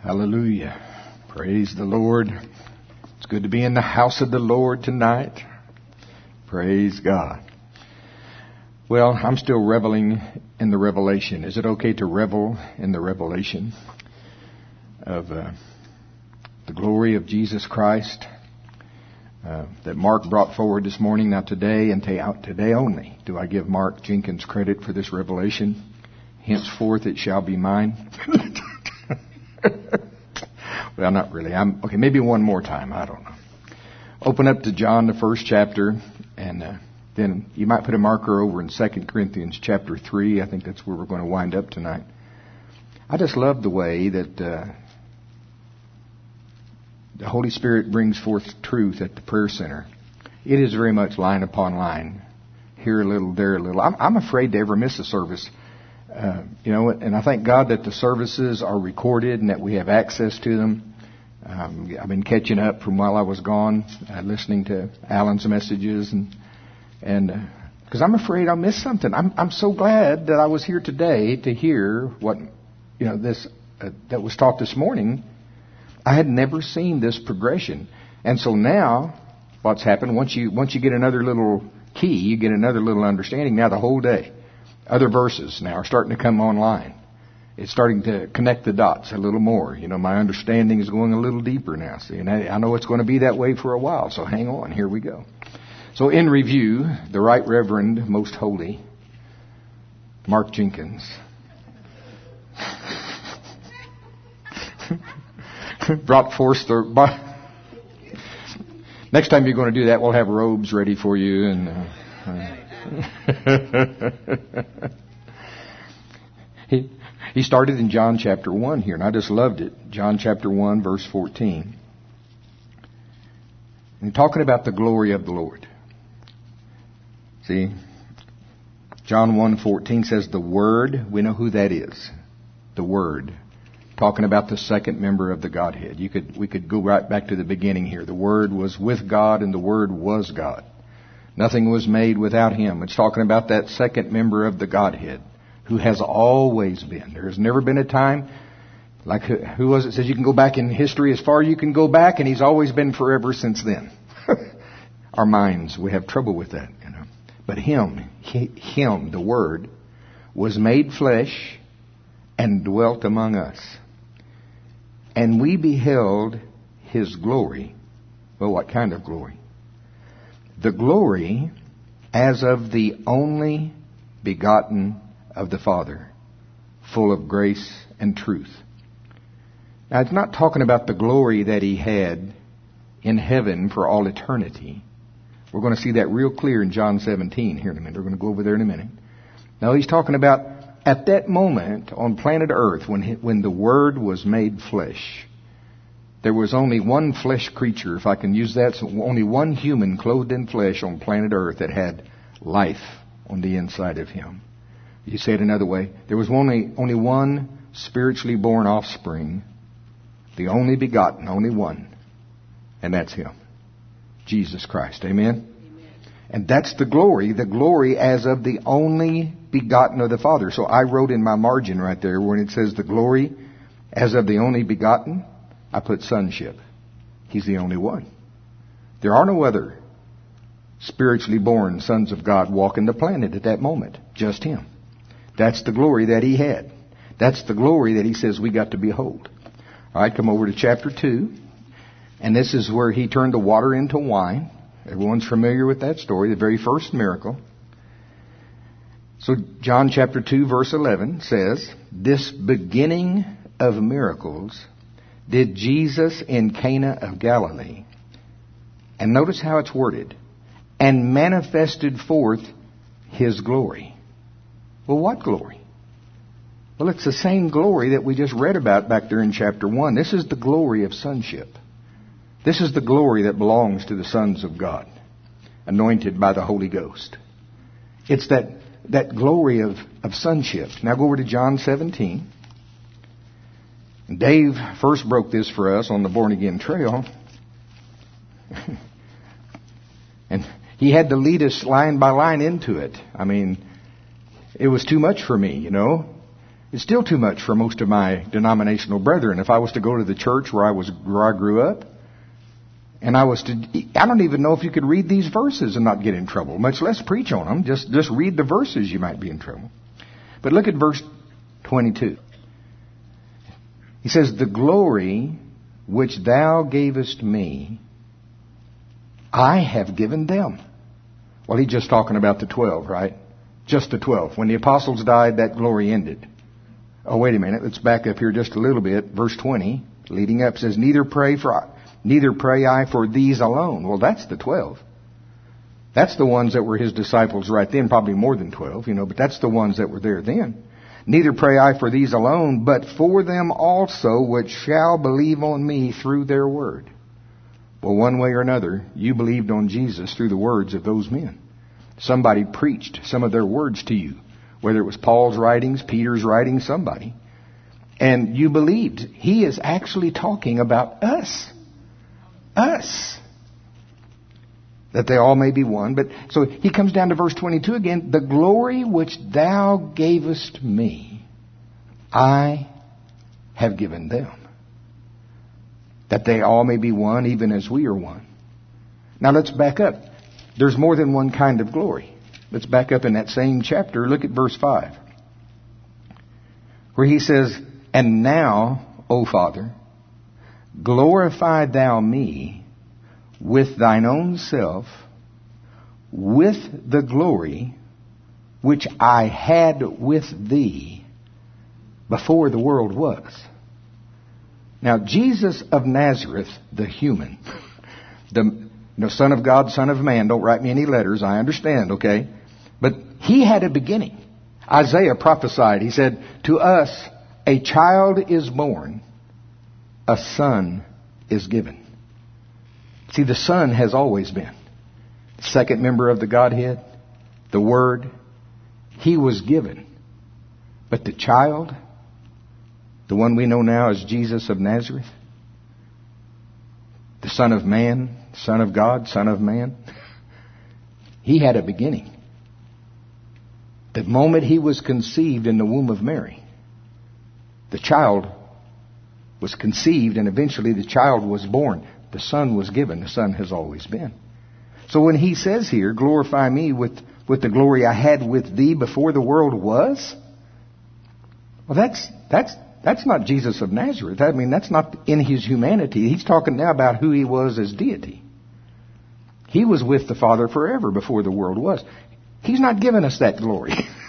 Hallelujah. Praise the Lord. It's good to be in the house of the Lord tonight. Praise God. Well, I'm still reveling in the revelation. Is it okay to revel in the revelation of the glory of Jesus Christ that Mark brought forward this morning? Now today and today only do I give Mark Jenkins credit for this revelation. Henceforth it shall be mine. Well, not really. Okay, maybe one more time. I don't know. Open up to John, the first chapter, and then you might put a marker over in 2 Corinthians chapter 3. I think that's where we're going to wind up tonight. I just love the way that the Holy Spirit brings forth truth at the prayer center. It is very much line upon line. Here a little, there a little. I'm afraid to ever miss a service. And I thank God that the services are recorded and that we have access to them. I've been catching up from while I was gone, listening to Alan's messages, and because I'm afraid I'll miss something. I'm so glad that I was here today to hear what this that was taught this morning. I had never seen this progression, and so now what's happened? Once you get another little key, you get another little understanding. Now the whole day. Other verses now are starting to come online. It's starting to connect the dots a little more. My understanding is going a little deeper now. See, and I know it's going to be that way for a while, so hang on. Here we go. So in review, the Right Reverend, Most Holy, Mark Jenkins, brought forth the... Next time you're going to do that, we'll have robes ready for you and... He started in John chapter 1 here, and I just loved it. John chapter 1, verse 14. And talking about the glory of the Lord. See, John 1:14 says the Word, we know who that is. The Word. Talking about the second member of the Godhead. We could go right back to the beginning here. The Word was with God, and the Word was God. Nothing was made without Him. It's talking about that second member of the Godhead who has always been. There has never been a time, like who was it? Says you can go back in history as far as you can go back, and He's always been forever since then. Our minds, we have trouble with that, But Him, the Word, was made flesh and dwelt among us. And we beheld His glory. Well, what kind of glory? The glory as of the only begotten of the Father, full of grace and truth. Now, it's not talking about the glory that He had in heaven for all eternity. We're going to see that real clear in John 17 here in a minute. We're going to go over there in a minute. Now, He's talking about at that moment on planet Earth when the Word was made flesh. There was only one flesh creature, if I can use that, so only one human clothed in flesh on planet Earth that had life on the inside of him. You say it another way. There was only one spiritually born offspring, the only begotten, only one, and that's Him, Jesus Christ. Amen? Amen. And that's the glory as of the only begotten of the Father. So I wrote in my margin right there when it says the glory as of the only begotten, I put sonship. He's the only one. There are no other spiritually born sons of God walking the planet at that moment. Just Him. That's the glory that He had. That's the glory that He says we got to behold. All right, come over to chapter 2. And this is where He turned the water into wine. Everyone's familiar with that story, the very first miracle. So John chapter 2 verse 11 says, this beginning of miracles did Jesus in Cana of Galilee. And notice how it's worded. And manifested forth His glory. Well, what glory? Well, it's the same glory that we just read about back there in chapter 1. This is the glory of sonship. This is the glory that belongs to the sons of God, anointed by the Holy Ghost. It's that glory of sonship. Now go over to John 17. Dave first broke this for us on the Born Again Trail. And he had to lead us line by line into it. I mean, it was too much for me, It's still too much for most of my denominational brethren. If I was to go to the church where I grew up, and I don't even know if you could read these verses and not get in trouble, much less preach on them. Just read the verses, you might be in trouble. But look at verse 22. He says, the glory which thou gavest me, I have given them. Well, he's just talking about the 12, right? Just the 12. When the apostles died, that glory ended. Oh, wait a minute. Let's back up here just a little bit. Verse 20, leading up, says, Neither pray I for these alone. Well, that's the 12. That's the ones that were his disciples right then, probably more than 12, but that's the ones that were there then. Neither pray I for these alone, but for them also which shall believe on me through their word. Well, one way or another, you believed on Jesus through the words of those men. Somebody preached some of their words to you, whether it was Paul's writings, Peter's writings, somebody. And you believed. He is actually talking about us. Us. That they all may be one. But so he comes down to verse 22 again. The glory which thou gavest me, I have given them. That they all may be one, even as we are one. Now let's back up. There's more than one kind of glory. Let's back up in that same chapter. Look at verse 5. Where he says, And now, O Father, glorify thou me with thine own self, with the glory which I had with thee before the world was. Now, Jesus of Nazareth, the human, the Son of God, Son of Man, don't write me any letters, I understand, okay? But he had a beginning. Isaiah prophesied, he said, To us a child is born, a son is given. See, the Son has always been the second member of the Godhead, the Word. He was given. But the child, the one we know now as Jesus of Nazareth, the Son of Man, Son of God, Son of Man, he had a beginning. The moment he was conceived in the womb of Mary, the child was conceived and eventually the child was born. The Son was given. The Son has always been. So when he says here, glorify me with the glory I had with thee before the world was, well, that's not Jesus of Nazareth. I mean, that's not in his humanity. He's talking now about who he was as deity. He was with the Father forever before the world was. He's not given us that glory.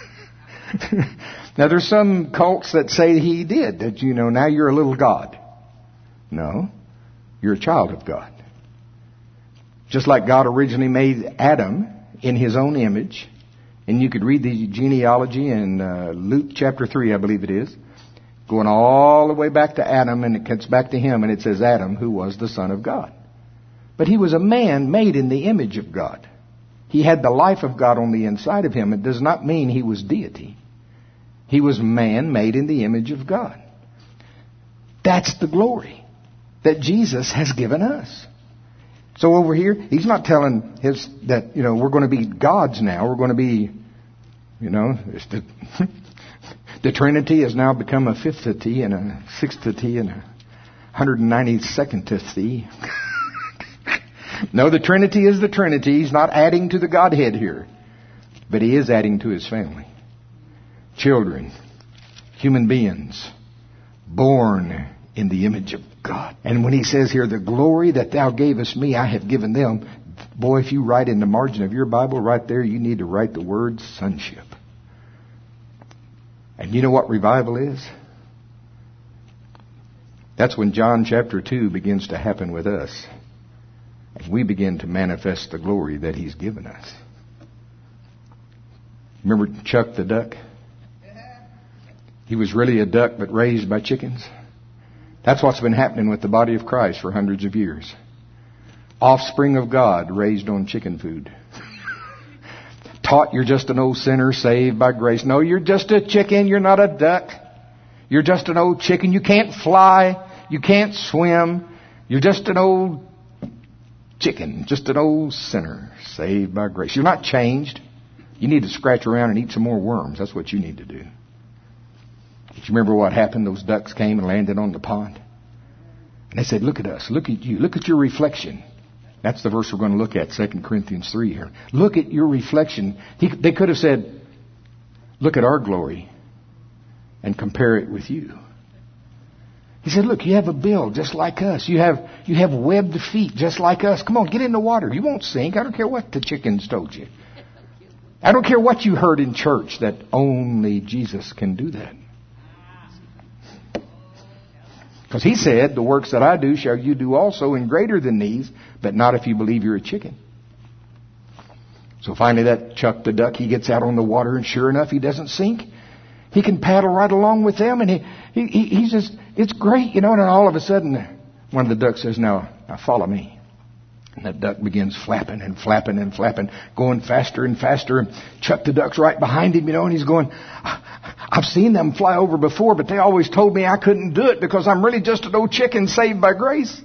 Now, there's some cults that say he did, that, now you're a little God. No, you're a child of God. Just like God originally made Adam in his own image. And you could read the genealogy in Luke chapter 3, I believe it is. Going all the way back to Adam, and it gets back to him, and it says Adam, who was the Son of God. But he was a man made in the image of God. He had the life of God on the inside of him. It does not mean he was deity. He was man made in the image of God. That's the glory that Jesus has given us. So over here, he's not telling that we're going to be gods now. We're going to be, the Trinity has now become a fifthity and a sixthity and a 192ndity. No, the Trinity is the Trinity. He's not adding to the Godhead here. But he is adding to his family. Children, human beings, born in the image of God. And when he says here, the glory that thou gavest me, I have given them. Boy, if you write in the margin of your Bible right there, you need to write the word sonship. And you know what revival is? That's when John chapter 2 begins to happen with us. And we begin to manifest the glory that he's given us. Remember Chuck the duck? He was really a duck, but raised by chickens. That's what's been happening with the body of Christ for hundreds of years. Offspring of God raised on chicken food. Taught you're just an old sinner saved by grace. No, you're just a chicken. You're not a duck. You're just an old chicken. You can't fly. You can't swim. You're just an old chicken. Just an old sinner saved by grace. You're not changed. You need to scratch around and eat some more worms. That's what you need to do. Do you remember what happened? Those ducks came and landed on the pond. And they said, look at us. Look at you. Look at your reflection. That's the verse we're going to look at, 2 Corinthians 3 here. Look at your reflection. They could have said, look at our glory and compare it with you. He said, look, you have a bill just like us. You have webbed feet just like us. Come on, get in the water. You won't sink. I don't care what the chickens told you. I don't care what you heard in church, that only Jesus can do that. Because he said, the works that I do shall you do also, and greater than these, but not if you believe you're a chicken. So finally that Chuck the duck, he gets out on the water, and sure enough, he doesn't sink. He can paddle right along with them, and he's just, it's great, you know. And then all of a sudden, one of the ducks says, now follow me. And that duck begins flapping and flapping and flapping, going faster and faster. And Chuck the duck's right behind him, you know, and he's going, I've seen them fly over before, but they always told me I couldn't do it because I'm really just an old chicken saved by grace.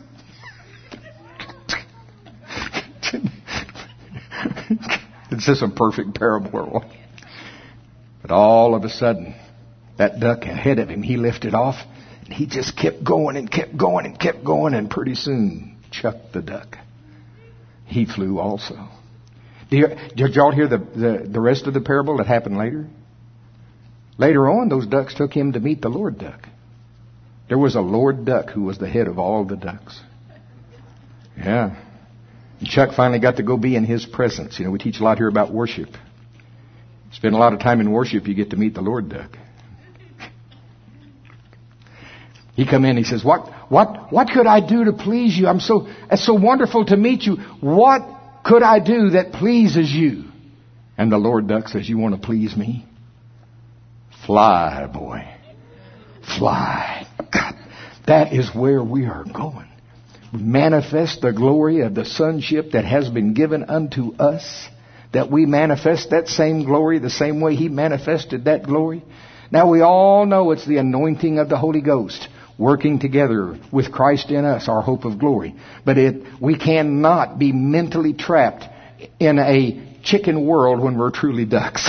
It's just a perfect parable or what? But all of a sudden, that duck ahead of him, he lifted off, and he just kept going and kept going and kept going, and pretty soon, Chuck the duck, he flew also. Did y'all hear the rest of the parable that happened later? Later on, those ducks took him to meet the Lord duck. There was a Lord duck who was the head of all the ducks. Yeah. And Chuck finally got to go be in his presence. You know, we teach a lot here about worship. Spend a lot of time in worship, you get to meet the Lord duck. He come in, he says, what could I do to please you? It's so wonderful to meet you. What could I do that pleases you? And the Lord duck says, you want to please me? Fly, boy. Fly. God, that is where we are going. Manifest the glory of the sonship that has been given unto us, that we manifest that same glory the same way He manifested that glory. Now we all know it's the anointing of the Holy Ghost working together with Christ in us, our hope of glory. But we cannot be mentally trapped in a chicken world when we're truly ducks.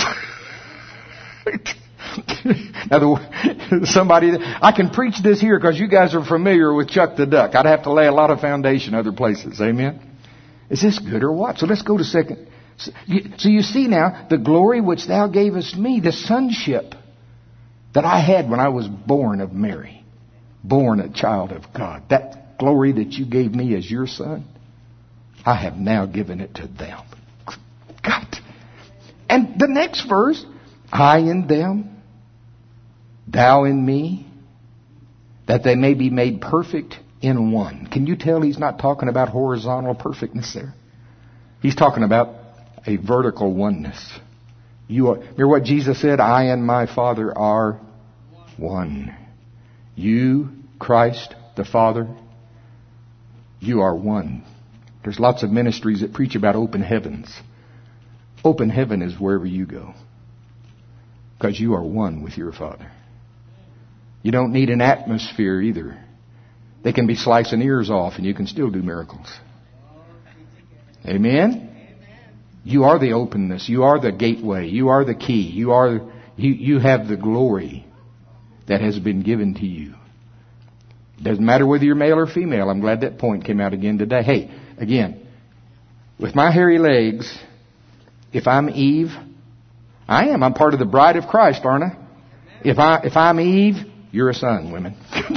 Now, I can preach this here because you guys are familiar with Chuck the Duck. I'd have to lay a lot of foundation other places. Amen? Is this good or what? So let's go to second. So you see now, the glory which thou gavest me, the sonship that I had when I was born of Mary, born a child of God, that glory that you gave me as your son, I have now given it to them. God. And the next verse, I in them, thou in me, that they may be made perfect in one. Can you tell he's not talking about horizontal perfectness there? He's talking about a vertical oneness. Remember what Jesus said? I and my Father are one. You, Christ, the Father, you are one. There's lots of ministries that preach about open heavens. Open heaven is wherever you go, because you are one with your Father. You don't need an atmosphere either. They can be slicing ears off and you can still do miracles. Amen? You are the openness. You are the gateway. You are the key. You have the glory that has been given to you. Doesn't matter whether you're male or female. I'm glad that point came out again today. Hey, again, with my hairy legs, if I'm Eve, I'm part of the bride of Christ, aren't I? If I'm Eve, you're a son, women.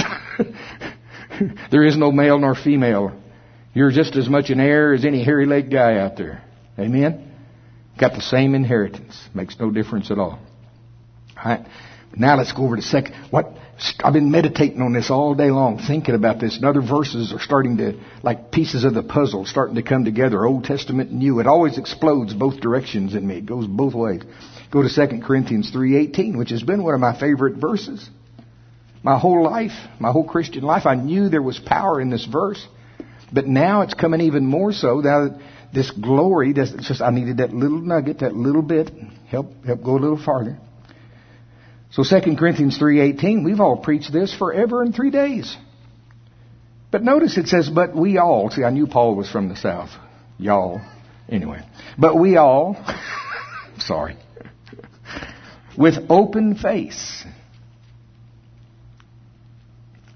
There is no male nor female. You're just as much an heir as any hairy-legged guy out there. Amen? Got the same inheritance. Makes no difference at all. All right. Now let's go over to second. I've been meditating on this all day long, thinking about this. And other verses are starting to, like pieces of the puzzle, starting to come together. Old Testament and New. It always explodes both directions in me. It goes both ways. Go to 2 Corinthians 3:18, which has been one of my favorite verses. My whole life, my whole Christian life, I knew there was power in this verse. But now it's coming even more so. Now this glory, I needed that little nugget, that little bit, help go a little farther. So 2 Corinthians 3:18, we've all preached this forever in 3 days. But notice it says, but we all, see, I knew Paul was from the South. Y'all. Anyway. But we all, sorry, with open face.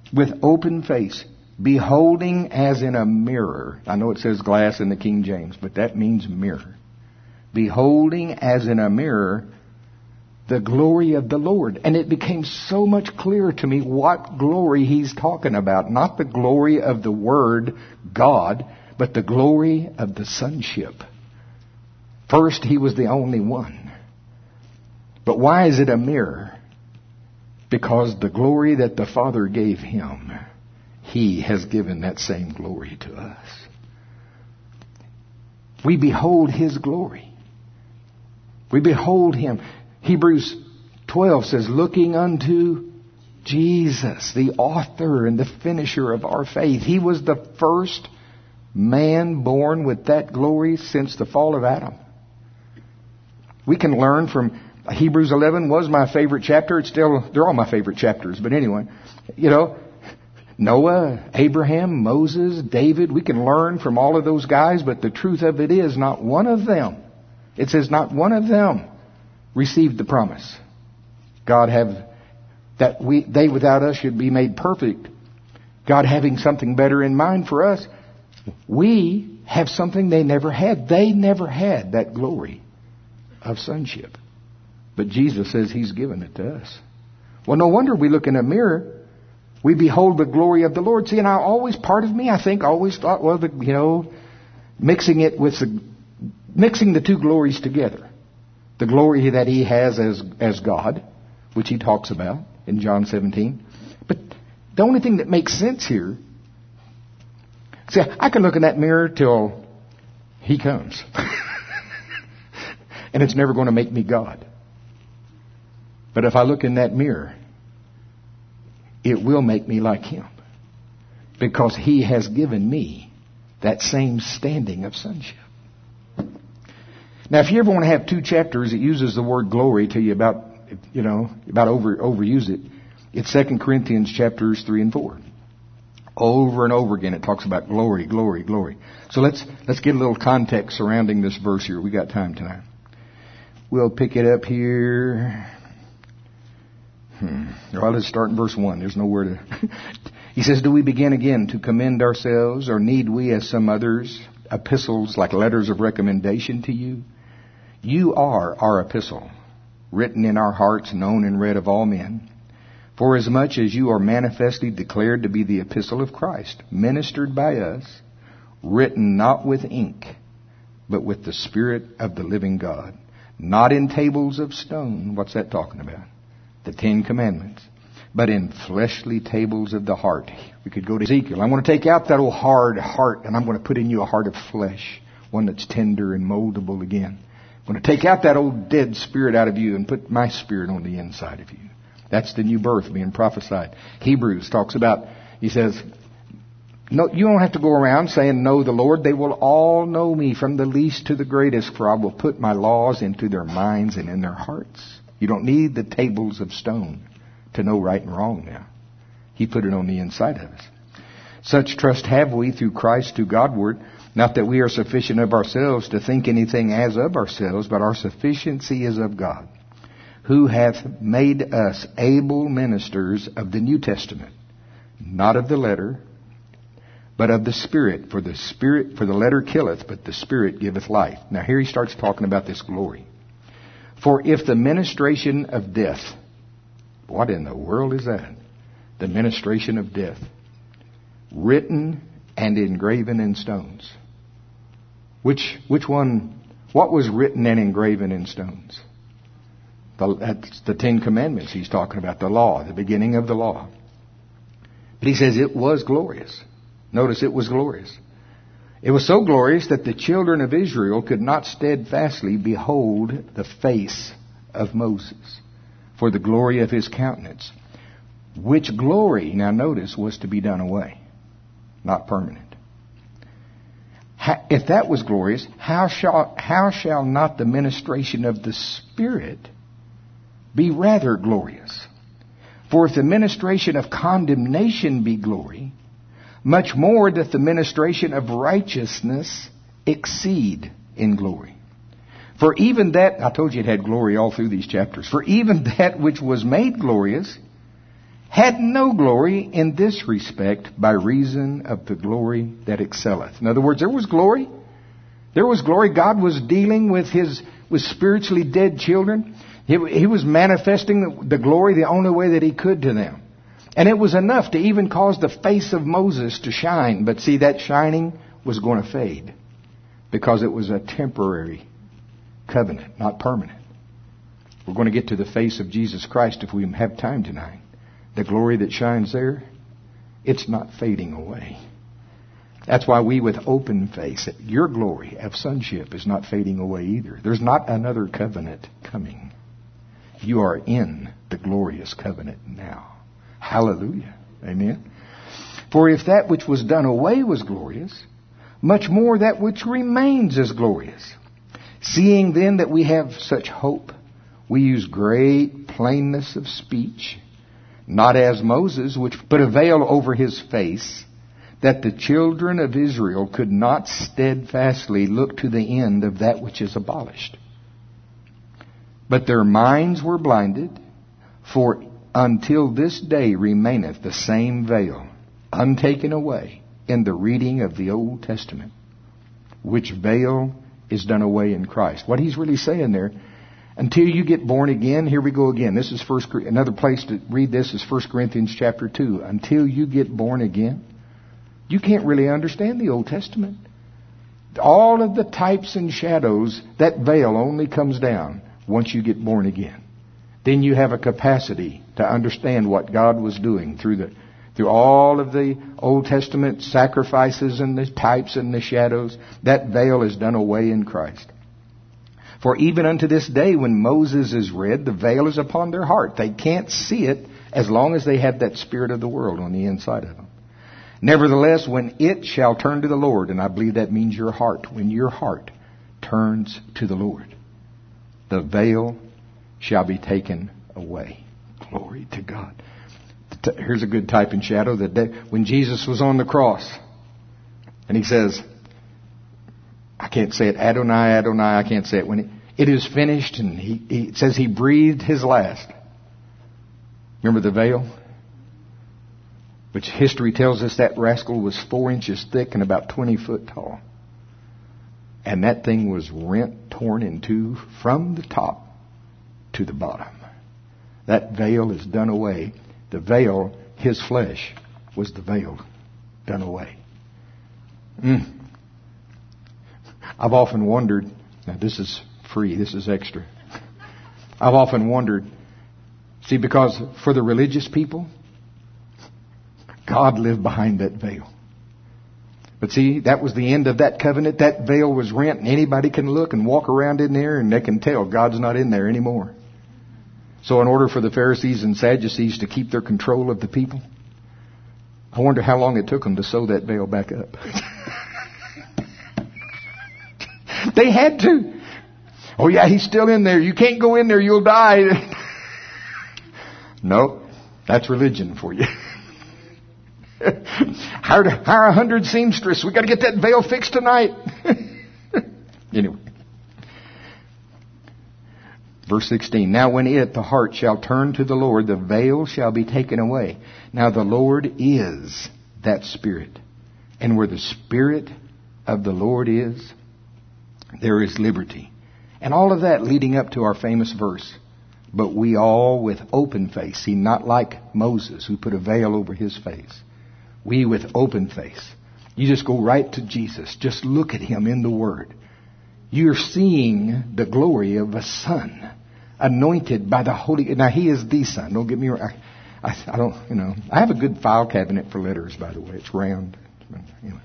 with open face, beholding as in a mirror. I know it says glass in the King James, but that means mirror. Beholding as in a mirror the glory of the Lord. And it became so much clearer to me what glory he's talking about. Not the glory of the Word, God, but the glory of the sonship. First, he was the only one. But why is it a mirror? Because the glory that the Father gave him, he has given that same glory to us. We behold his glory. We behold him. Hebrews 12 says, looking unto Jesus, the author and the finisher of our faith. He was the first man born with that glory since the fall of Adam. We can learn from Hebrews 11 was my favorite chapter. It's still, they're all my favorite chapters. But anyway, Noah, Abraham, Moses, David, we can learn from all of those guys. But the truth of it is not one of them. It says not one of them received the promise. God have that they without us should be made perfect. God having something better in mind for us. We have something they never had. They never had that glory of sonship. But Jesus says he's given it to us. Well, no wonder we look in a mirror. We behold the glory of the Lord. See, and always thought, well, mixing the two glories together. The glory that he has as God, which he talks about in John 17. But the only thing that makes sense here, see, I can look in that mirror till he comes. And it's never going to make me God. But if I look in that mirror, it will make me like him. Because he has given me that same standing of sonship. Now, if you ever want to have two chapters that uses the word glory to you about overuse it, it's 2 Corinthians chapters 3 and 4. Over and over again, it talks about glory, glory, glory. So let's get a little context surrounding this verse here. We got time tonight. We'll pick it up here. Well, let's start in verse 1. There's nowhere to... He says, do we begin again to commend ourselves, or need we, as some others, epistles like letters of recommendation to you? You are our epistle, written in our hearts, known and read of all men. For as much as you are manifestly declared to be the epistle of Christ, ministered by us, written not with ink, but with the Spirit of the living God, not in tables of stone. What's that talking about? The 10 Commandments. But in fleshly tables of the heart. We could go to Ezekiel. I'm going to take out that old hard heart, and I'm going to put in you a heart of flesh, one that's tender and moldable again. I'm going to take out that old dead spirit out of you and put my spirit on the inside of you. That's the new birth being prophesied. Hebrews talks about, he says, no, you don't have to go around saying, know the Lord. They will all know me from the least to the greatest, for I will put my laws into their minds and in their hearts. You don't need the tables of stone to know right and wrong now. He put it on the inside of us. Such trust have we through Christ to Godward, not that we are sufficient of ourselves to think anything as of ourselves, but our sufficiency is of God, who hath made us able ministers of the New Testament, not of the letter, but of the Spirit. For the letter killeth, but the Spirit giveth life. Now here he starts talking about this glory. For if the ministration of death, what in the world is that? The ministration of death, written and engraven in stones. Which one? What was written and engraven in stones? That's the 10 Commandments he's talking about, the law, the beginning of the law. But he says it was glorious. Notice it was glorious. It was so glorious that the children of Israel could not steadfastly behold the face of Moses for the glory of his countenance. Which glory, now notice, was to be done away, not permanent. If that was glorious, how shall not the ministration of the Spirit be rather glorious? For if the ministration of condemnation be glory, much more doth the ministration of righteousness exceed in glory. For even that, I told you it had glory all through these chapters. For even that which was made glorious had no glory in this respect by reason of the glory that excelleth. In other words, there was glory. There was glory. God was dealing with spiritually dead children. He was manifesting the glory the only way that He could to them. And it was enough to even cause the face of Moses to shine. But see, that shining was going to fade because it was a temporary covenant, not permanent. We're going to get to the face of Jesus Christ if we have time tonight. The glory that shines there, it's not fading away. That's why we with open face, your glory of sonship is not fading away either. There's not another covenant coming. You are in the glorious covenant now. Hallelujah. Amen. For if that which was done away was glorious, much more that which remains is glorious. Seeing then that we have such hope, we use great plainness of speech, not as Moses, which put a veil over his face, that the children of Israel could not steadfastly look to the end of that which is abolished. But their minds were blinded, for until this day remaineth the same veil, untaken away in the reading of the Old Testament, which veil is done away in Christ. What he's really saying there, until you get born again, here we go again. This is another place to read this is 1 Corinthians chapter 2. Until you get born again, you can't really understand the Old Testament. All of the types and shadows, that veil only comes down once you get born again. Then you have a capacity to understand what God was doing through all of the Old Testament sacrifices and the types and the shadows. That veil is done away in Christ. For even unto this day, when Moses is read, the veil is upon their heart. They can't see it as long as they have that spirit of the world on the inside of them. Nevertheless, when it shall turn to the Lord, and I believe that means your heart, when your heart turns to the Lord, the veil shall be taken away. Glory to God. Here's a good type and shadow. When Jesus was on the cross, and He says, I can't say it, Adonai, Adonai, I can't say it. When it is finished, and it says He breathed His last. Remember the veil? Which history tells us that rascal was 4 inches thick and about 20 foot tall. And that thing was rent, torn in two from the top to the bottom. That veil is done away. The veil, His flesh, was the veil done away. I've often wondered, now this is free, this is extra. I've often wondered, see, because for the religious people, God lived behind that veil. But see, that was the end of that covenant. That veil was rent, and anybody can look and walk around in there, and they can tell God's not in there anymore. So in order for the Pharisees and Sadducees to keep their control of the people, I wonder how long it took them to sew that veil back up. They had to. Oh yeah, He's still in there. You can't go in there, you'll die. Nope, that's religion for you. Hire 100 seamstress. We got to get that veil fixed tonight. Anyway. Verse 16. Now when the heart shall turn to the Lord, the veil shall be taken away. Now the Lord is that Spirit. And where the Spirit of the Lord is, there is liberty. And all of that leading up to our famous verse. But we all with open face. See, not like Moses who put a veil over his face. We with open face. You just go right to Jesus. Just look at Him in the Word. You're seeing the glory of a Son, anointed by the Holy. Now He is the Son. Don't get me wrong. I don't. I have a good file cabinet for letters, by the way. It's round. Anyway.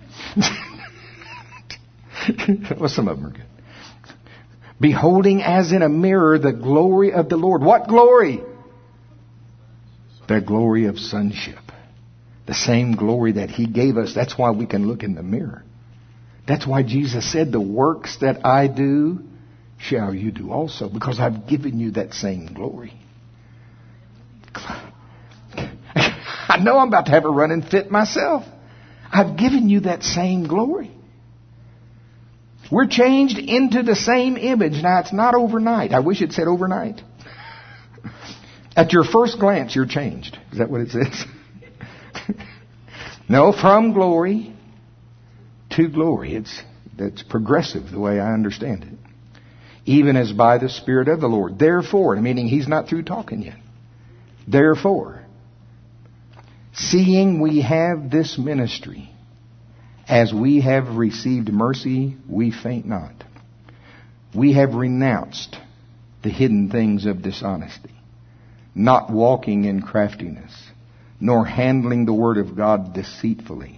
Well, some of them are good. Beholding as in a mirror the glory of the Lord. What glory? The glory of sonship. The same glory that He gave us. That's why we can look in the mirror. That's why Jesus said, the works that I do shall you do also. Because I've given you that same glory. I know I'm about to have a running fit myself. I've given you that same glory. We're changed into the same image. Now, it's not overnight. I wish it said overnight. At your first glance, you're changed. Is that what it says? No, from glory to glory. That's progressive, the way I understand it. Even as by the Spirit of the Lord. Therefore, meaning He's not through talking yet. Therefore, seeing we have this ministry, as we have received mercy, we faint not. We have renounced the hidden things of dishonesty, not walking in craftiness, nor handling the word of God deceitfully,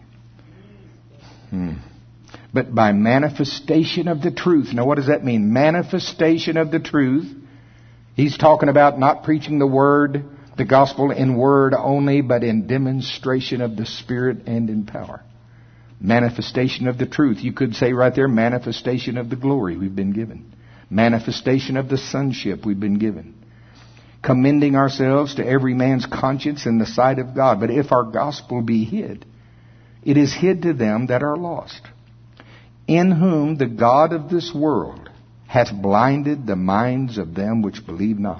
but by manifestation of the truth. Now what does that mean? Manifestation of the truth. He's talking about not preaching the word, the gospel in word only, but in demonstration of the Spirit and in power. Manifestation of the truth. You could say right there, manifestation of the glory we've been given. Manifestation of the sonship we've been given. Commending ourselves to every man's conscience in the sight of God. But if our gospel be hid, it is hid to them that are lost, in whom the God of this world hath blinded the minds of them which believe not,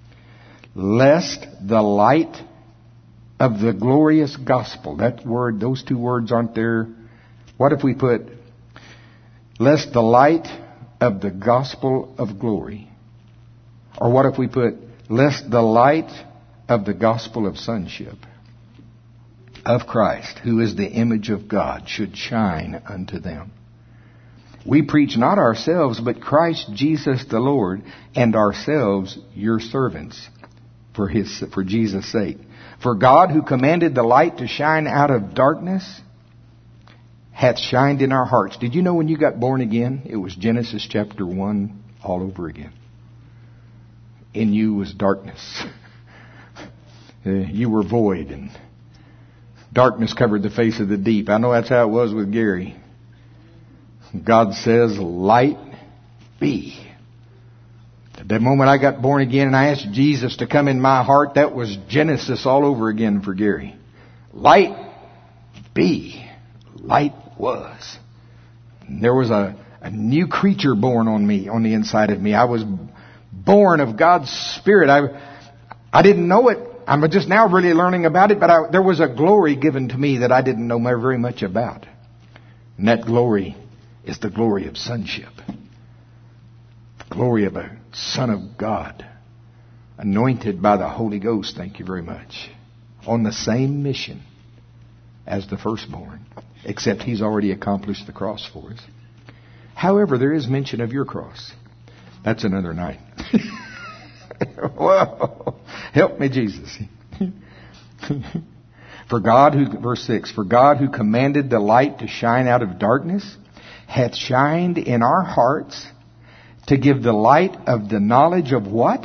lest the light of the glorious gospel, that word, those two words aren't there. What if we put, lest the light of the gospel of glory? Or what if we put, lest the light of the gospel of sonship of Christ, who is the image of God, should shine unto them. We preach not ourselves, but Christ Jesus the Lord, and ourselves your servants, for Jesus' sake. For God, who commanded the light to shine out of darkness, hath shined in our hearts. Did you know when you got born again, it was Genesis chapter 1 all over again? In you was darkness. You were void, and darkness covered the face of the deep. I know that's how it was with Gary. God says, light be. The moment I got born again and I asked Jesus to come in my heart, that was Genesis all over again for Gary. Light be. Light was. And there was a new creature born on me, on the inside of me. I was born of God's Spirit. I didn't know it. I'm just now really learning about it, but there was a glory given to me that I didn't know very much about. And that glory is the glory of sonship. The glory of a Son of God, anointed by the Holy Ghost, thank you very much, on the same mission as the firstborn, except He's already accomplished the cross for us. However, there is mention of your cross. That's another night. Whoa. Help me, Jesus. Verse 6, for God who commanded the light to shine out of darkness hath shined in our hearts to give the light of the knowledge of what?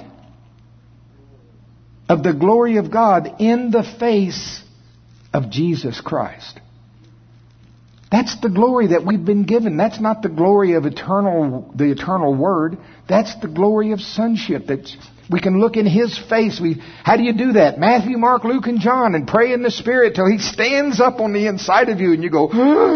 Of the glory of God in the face of Jesus Christ. That's the glory that we've been given. That's not the glory of the eternal Word. That's the glory of sonship. That we can look in His face. How do you do that? Matthew, Mark, Luke, and John, and pray in the Spirit till He stands up on the inside of you, and you go,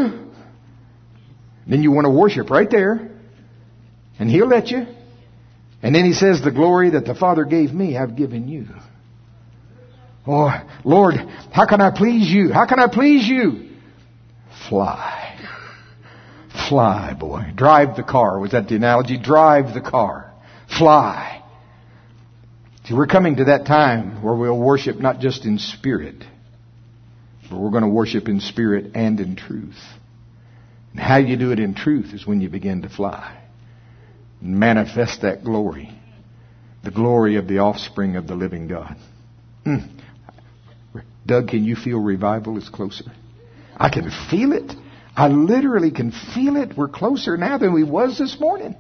then you want to worship right there. And He'll let you. And then He says, the glory that the Father gave me, I've given you. Oh, Lord, how can I please you? How can I please you? Fly. Fly, boy. Drive the car. Was that the analogy? Drive the car. Fly. See, we're coming to that time where we'll worship not just in spirit, but we're going to worship in spirit and in truth. And how you do it in truth is when you begin to fly. Manifest that glory. The glory of the offspring of the living God. Doug, can you feel revival is closer? I can feel it. I literally can feel it. We're closer now than we was this morning.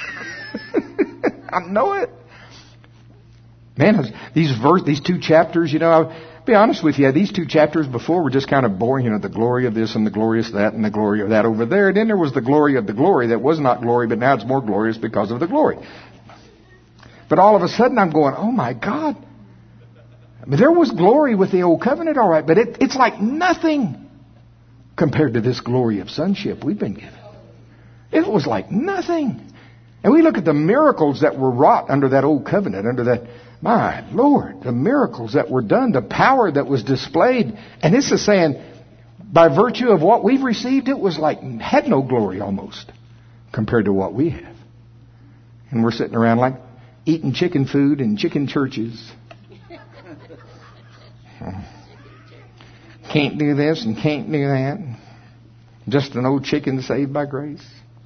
I know it. Man, these two chapters, I'll be honest with you, these two chapters before were just kind of boring, the glory of this and the glorious that and the glory of that over there. And then there was the glory of the glory that was not glory, but now it's more glorious because of the glory. But all of a sudden I'm going, oh my God. I mean, there was glory with the old covenant, all right, but it's like nothing compared to this glory of sonship we've been given. It was like nothing. And we look at the miracles that were wrought under that old covenant, under My Lord, the miracles that were done, the power that was displayed. And this is saying, by virtue of what we've received, it was like, had no glory almost, compared to what we have. And we're sitting around like eating chicken food in chicken churches. Can't do this and can't do that. Just an old chicken saved by grace.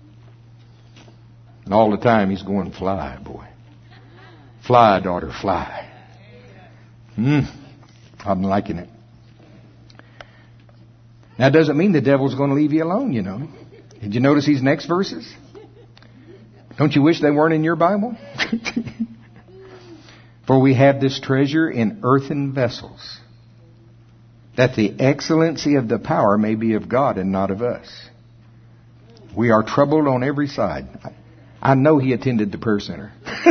And all the time he's going, fly, boy. Fly, daughter, fly. I'm liking it. That doesn't mean the devil's going to leave you alone, you know. Did you notice these next verses? Don't you wish they weren't in your Bible? For we have this treasure in earthen vessels, that the excellency of the power may be of God and not of us. We are troubled on every side. I know he attended the prayer center.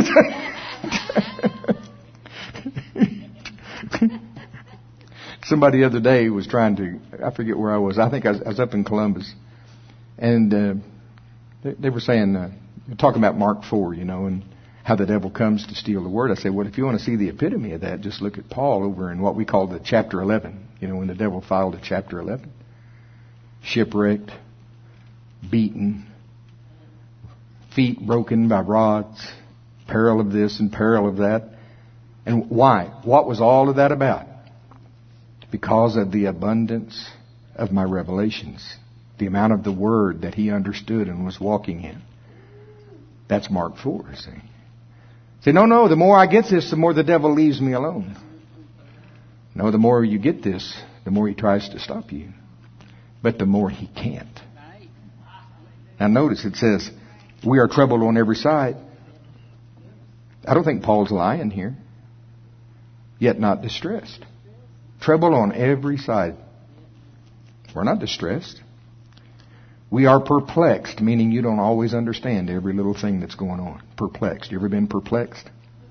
Somebody the other day was trying to, I forget where I was. I think I was up in Columbus. And they were saying, talking about Mark 4, you know, and how the devil comes to steal the word. I said, well, if you want to see the epitome of that, just look at Paul over in what we call the chapter 11. You know, when the devil filed to chapter 11. Shipwrecked, beaten, feet broken by rods, peril of this and peril of that. And why? What was all of that about? Because of the abundance of my revelations. The amount of the word that he understood and was walking in. That's Mark 4, see. Say, no, the more I get this, the more the devil leaves me alone. No, the more you get this, the more he tries to stop you. But the more he can't. Now notice it says, we are troubled on every side. I don't think Paul's lying here. Yet not distressed. Trouble on every side. We're not distressed. We are perplexed, meaning you don't always understand every little thing that's going on. Perplexed. You ever been perplexed?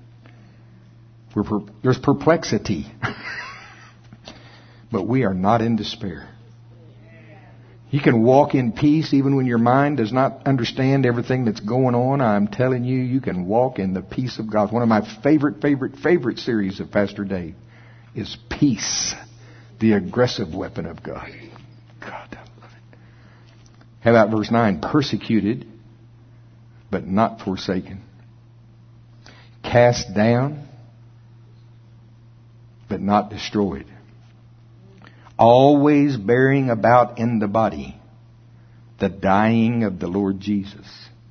There's perplexity. But we are not in despair. You can walk in peace even when your mind does not understand everything that's going on. I'm telling you, you can walk in the peace of God. One of my favorite series of Pastor Dave is Peace, the aggressive weapon of God. God, I love it. How about verse 9? Persecuted, but not forsaken. Cast down, but not destroyed. Always bearing about in the body the dying of the Lord Jesus.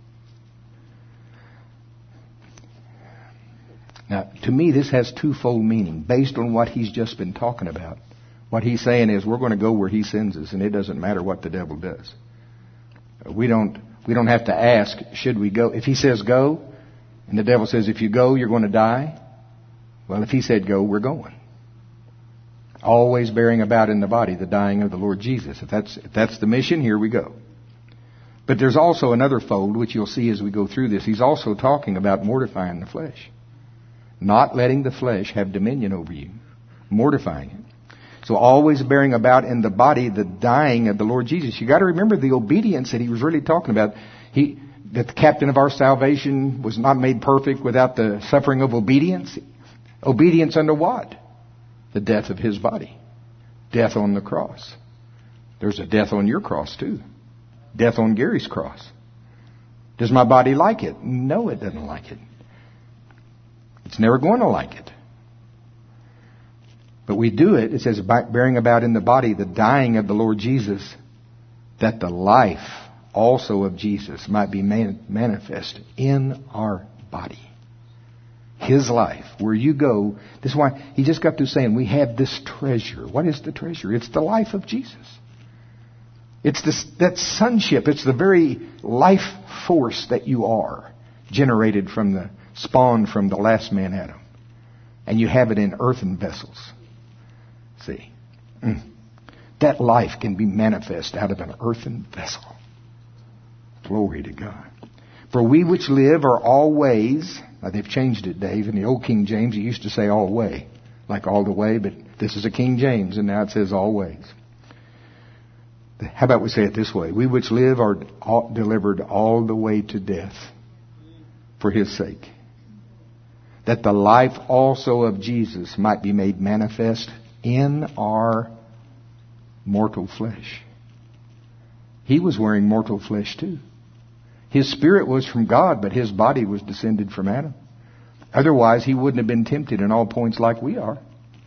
Now, to me, this has twofold meaning based on what he's just been talking about. What he's saying is we're going to go where he sends us, and it doesn't matter what the devil does. We don't have to ask, should we go? If he says go, and the devil says, if you go, you're going to die. Well, if he said go, we're going. Always bearing about in the body the dying of the Lord Jesus. If that's the mission, here we go. But there's also another fold, which you'll see as we go through this. He's also talking about mortifying the flesh. Not letting the flesh have dominion over you. Mortifying it. So always bearing about in the body the dying of the Lord Jesus. You got to remember the obedience that he was really talking about. That the captain of our salvation was not made perfect without the suffering of obedience. Obedience unto what? The death of his body. Death on the cross. There's a death on your cross too. Death on Gary's cross. Does my body like it? No, it doesn't like it. It's never going to like it. But we do it, it says, bearing about in the body the dying of the Lord Jesus, that the life also of Jesus might be manifest in our body. His life. Where you go, this is why he just got through saying we have this treasure. What is the treasure? It's the life of Jesus. It's that sonship. It's the very life force that you are, generated from the spawn from the last man Adam. And you have it in earthen vessels. See? That life can be manifest out of an earthen vessel. Glory to God. For we which live are always, now they've changed it, Dave. In the old King James, it used to say alway, like all the way, but this is a King James, and now it says always. How about we say it this way? We which live are delivered all the way to death for his sake. that the life also of Jesus might be made manifest in our mortal flesh. He was wearing mortal flesh too. His spirit was from God, but his body was descended from Adam. Otherwise, he wouldn't have been tempted in all points like we are.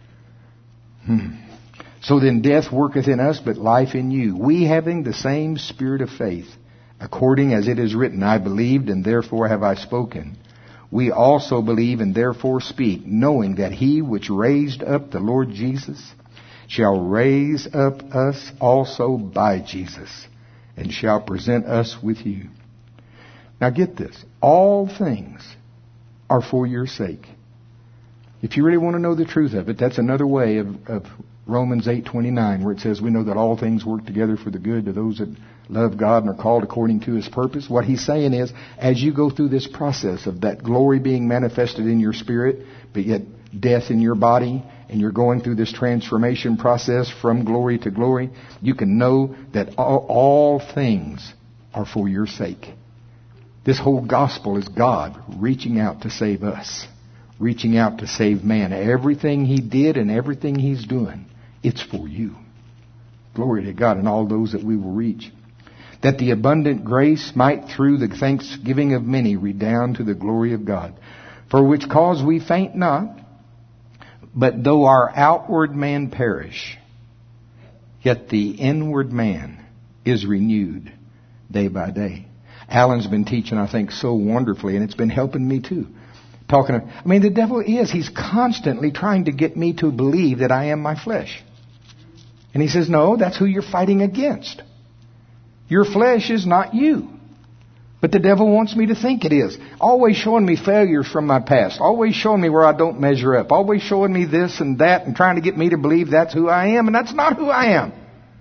So then death worketh in us, but life in you. We having the same spirit of faith, according as it is written, I believed and therefore have I spoken. We also believe and therefore speak, knowing that he which raised up the Lord Jesus shall raise up us also by Jesus, and shall present us with you. Now get this. All things are for your sake. If you really want to know the truth of it, that's another way of Romans 8:29, where it says we know that all things work together for the good to those that love God and are called according to his purpose. What he's saying is, as you go through this process of that glory being manifested in your spirit, but yet death in your body, and you're going through this transformation process from glory to glory, you can know that all things are for your sake. This whole gospel is God reaching out to save us, reaching out to save man. Everything he did and everything he's doing, it's for you. Glory to God, and all those that we will reach. That the abundant grace might through the thanksgiving of many redound to the glory of God. For which cause we faint not, but though our outward man perish, yet the inward man is renewed day by day. Alan's been teaching, I think, so wonderfully, and it's been helping me too. The devil he's constantly trying to get me to believe that I am my flesh. And he says, no, that's who you're fighting against. Your flesh is not you. But the devil wants me to think it is. Always showing me failures from my past. Always showing me where I don't measure up. Always showing me this and that and trying to get me to believe that's who I am. And that's not who I am.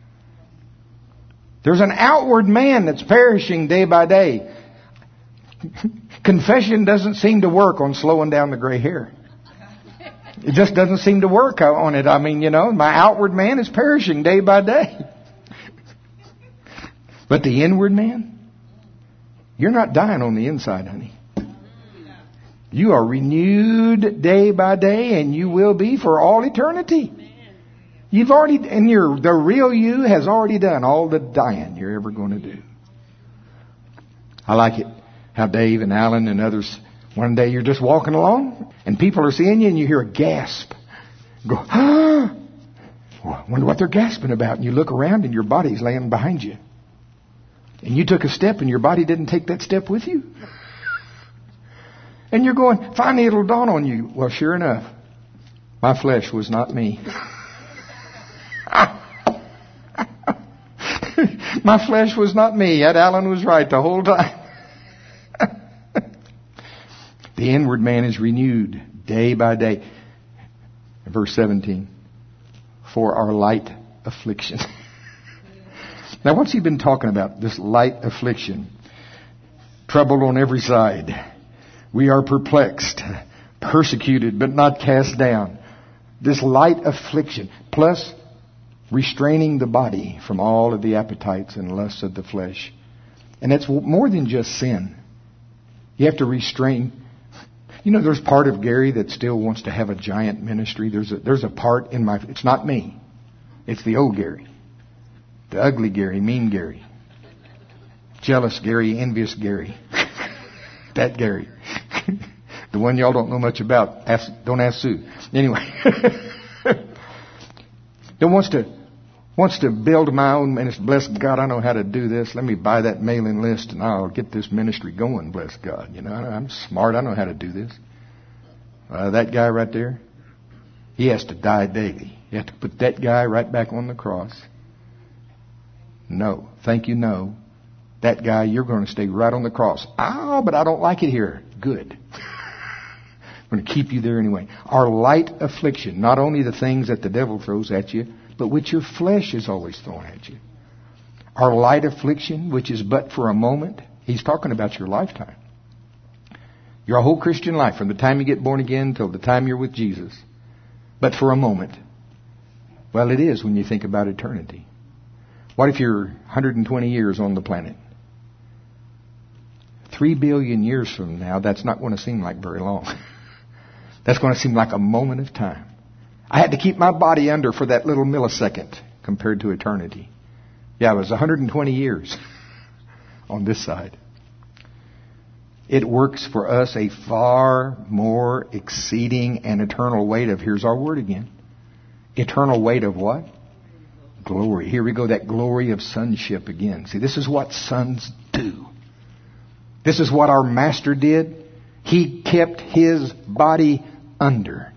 There's an outward man that's perishing day by day. Confession doesn't seem to work on slowing down the gray hair. It just doesn't seem to work on it. My outward man is perishing day by day. But the inward man, you're not dying on the inside, honey. You are renewed day by day, and you will be for all eternity. You've already, the real you has already done all the dying you're ever going to do. I like it how Dave and Alan and others, one day you're just walking along and people are seeing you and you hear a gasp. Go, ah! Well, I wonder what they're gasping about. And you look around and your body's laying behind you. And you took a step and your body didn't take that step with you. And you're going, finally it'll dawn on you. Well, sure enough, my flesh was not me. My flesh was not me. That Alan was right the whole time. The inward man is renewed day by day. Verse 17. For our light affliction. Now what's he been talking about? This light affliction. Troubled on every side. We are perplexed. Persecuted but not cast down. This light affliction. Plus restraining the body from all of the appetites and lusts of the flesh. And it's more than just sin. You have to restrain. There's part of Gary that still wants to have a giant ministry. There's a part in it's not me. It's the old Gary. The ugly Gary, mean Gary. Jealous Gary, envious Gary. That Gary. The one y'all don't know much about. Don't ask Sue. Anyway. That wants to build my own ministry. Bless God, I know how to do this. Let me buy that mailing list and I'll get this ministry going. Bless God. I'm smart. I know how to do this. That guy right there, he has to die daily. You have to put that guy right back on the cross. No. Thank you, no. That guy, you're going to stay right on the cross. But I don't like it here. Good. I'm going to keep you there anyway. Our light affliction, not only the things that the devil throws at you, but which your flesh is always throwing at you. Our light affliction, which is but for a moment. He's talking about your lifetime. Your whole Christian life, from the time you get born again till the time you're with Jesus. But for a moment. Well, it is when you think about eternity. What if you're 120 years on the planet? 3 billion years from now, that's not going to seem like very long. That's going to seem like a moment of time. I had to keep my body under for that little millisecond compared to eternity. Yeah, it was 120 years on this side. It works for us a far more exceeding and eternal weight of, here's our word again, eternal weight of what? Glory. Here we go, that glory of sonship again. See, this is what sons do. This is what our Master did. He kept His body under.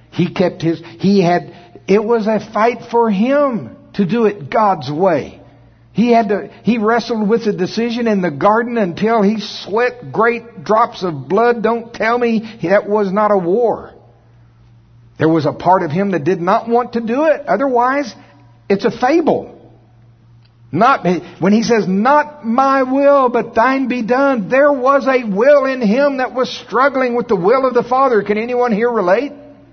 It was a fight for Him to do it God's way. He wrestled with the decision in the garden until he sweat great drops of blood. Don't tell me that was not a war. There was a part of Him that did not want to do it. Otherwise, it's a fable. When He says, not my will, but thine be done, there was a will in Him that was struggling with the will of the Father. Can anyone here relate?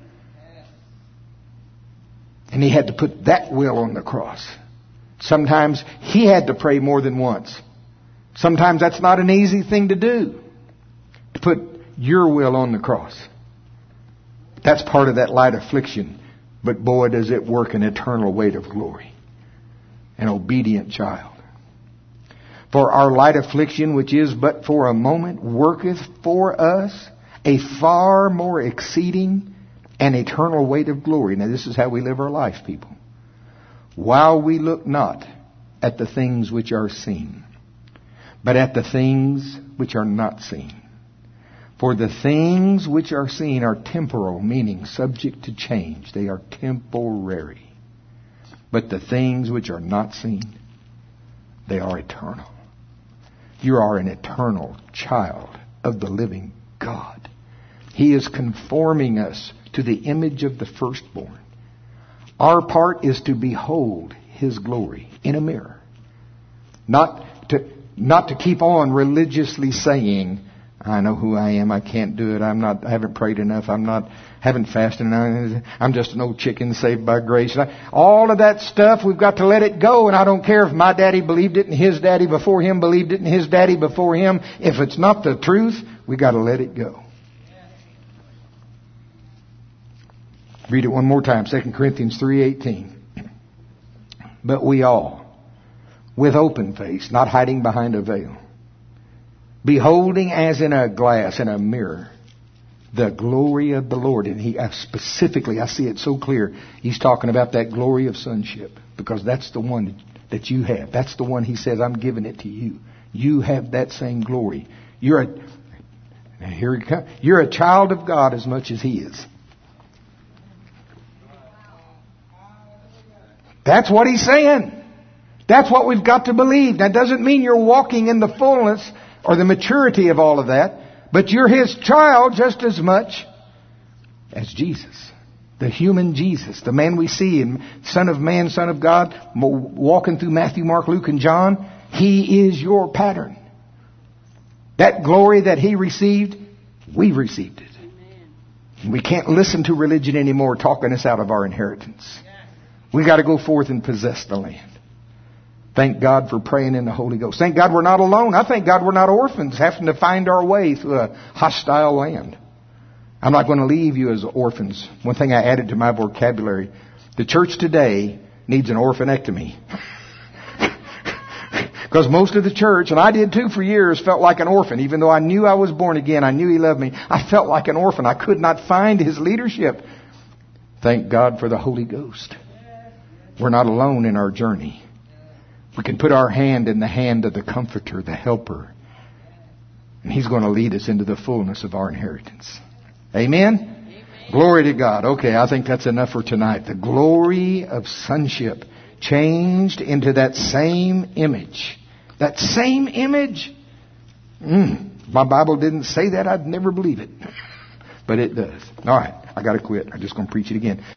And He had to put that will on the cross. Sometimes He had to pray more than once. Sometimes that's not an easy thing to do. To put your will on the cross. That's part of that light affliction. But boy, does it work an eternal weight of glory. An obedient child. For our light affliction, which is but for a moment, worketh for us a far more exceeding and eternal weight of glory. Now this is how we live our life, people. While we look not at the things which are seen, but at the things which are not seen. For the things which are seen are temporal, meaning subject to change. They are temporary. But the things which are not seen, they are eternal. You are an eternal child of the living God. He is conforming us to the image of the firstborn. Our part is to behold His glory in a mirror. Not to keep on religiously saying, I know who I am, I can't do it, I haven't prayed enough, haven't fasted enough, I'm just an old chicken saved by grace. All of that stuff, we've got to let it go, and I don't care if my daddy believed it and his daddy before him believed it and his daddy before him. If it's not the truth, we've got to let it go. Read it one more time, 2 Corinthians 3:18. But we all, with open face, not hiding behind a veil, beholding as in a glass, in a mirror, the glory of the Lord. And He specifically, I see it so clear, He's talking about that glory of sonship. Because that's the one that you have. That's the one He says, I'm giving it to you. You have that same glory. You're a child of God as much as He is. That's what He's saying. That's what we've got to believe. That doesn't mean you're walking in the fullness or the maturity of all of that, but you're His child just as much as Jesus. The human Jesus, the man we see in Son of Man, Son of God, walking through Matthew, Mark, Luke, and John. He is your pattern. That glory that He received, we've received it. And we can't listen to religion anymore talking us out of our inheritance. We've got to go forth and possess the land. Thank God for praying in the Holy Ghost. Thank God we're not alone. I thank God we're not orphans having to find our way through a hostile land. I'm not going to leave you as orphans. One thing I added to my vocabulary, the church today needs an orphanectomy. Because most of the church, and I did too for years, felt like an orphan. Even though I knew I was born again, I knew He loved me, I felt like an orphan. I could not find His leadership. Thank God for the Holy Ghost. We're not alone in our journey. We can put our hand in the hand of the Comforter, the Helper. And He's going to lead us into the fullness of our inheritance. Amen? Amen. Glory to God. Okay, I think that's enough for tonight. The glory of sonship changed into that same image. That same image. My Bible didn't say that. I'd never believe it. But it does. All right, I got to quit. I'm just going to preach it again.